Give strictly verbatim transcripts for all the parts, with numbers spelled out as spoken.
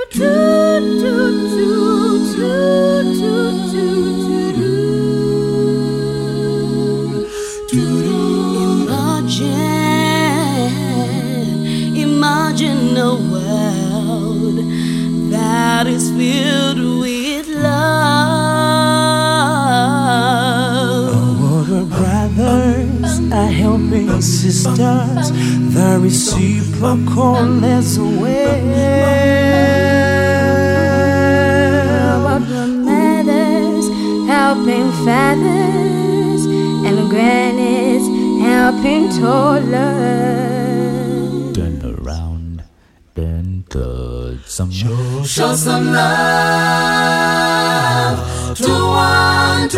Imagine a world that is filled with love. A world of brothers, a helping sisters, the reciprocal is away. What mothers helping fathers and grannies helping toddlers. Turn around, then touch some. Show, show some love to one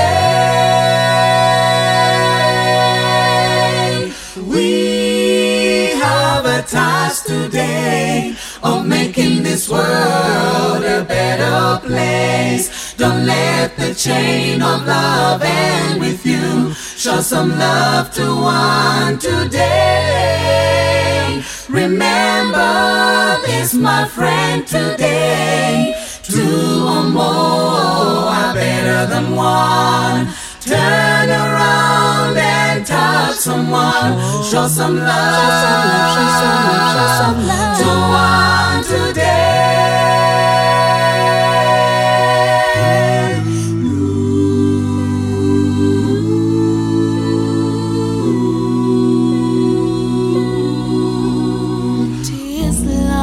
today. We have a task today of making this world a better place. Don't let the chain of love end with you. Show some love to one today. Remember this, my friend, today. Two or more are better than one. Turn around and touch someone. Show some love, show some love, show some love to one today. Tis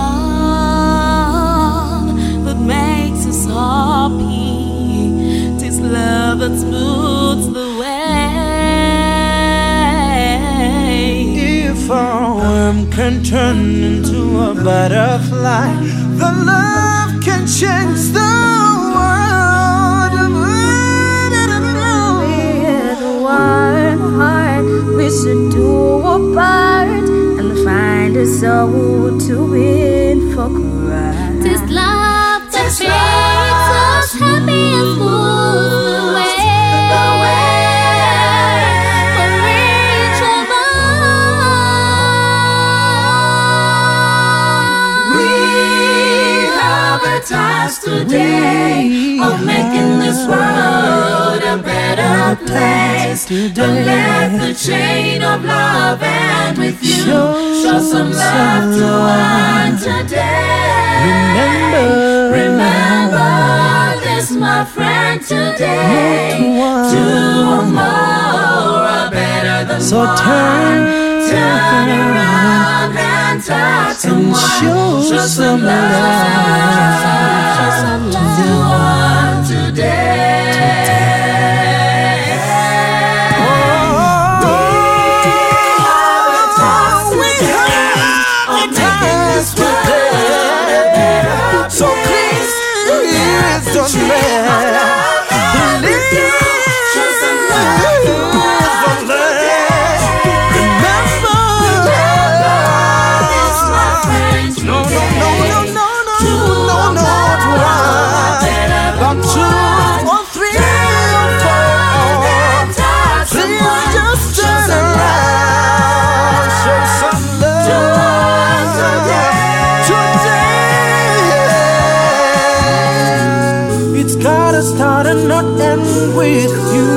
love that makes us happy. Tis love that smooths the way. If a worm can turn into a butterfly, the love can change the world. With one heart, we should do our part and find a soul to win for Christ. Tis love that makes us happy and smooth the way. For each of us. We have a task today of making this world a better place. Don't let the chain of love end with you. Show some love to one today. Remember, Remember this, my friend, today. Two or more are better than so one. turn, Turn around and touch someone. show some love to one today. So please, please don't start and not end with you.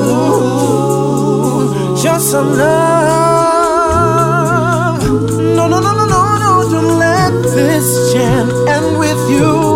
Just some love. No, no, no, no, no, no. Don't let this jam end with you.